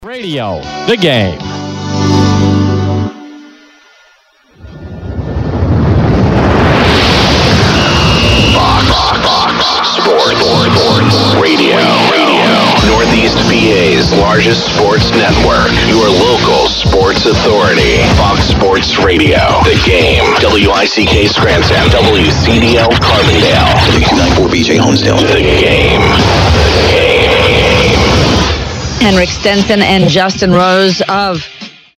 Radio, the game. Fox Sports Radio. Northeast PA's largest sports network. Your local sports authority. Fox Sports Radio. The game. WICK Scranton. WCDL Carbondale. W294 BJ Honesdale. The game. Henrik Stenson and Justin Rose of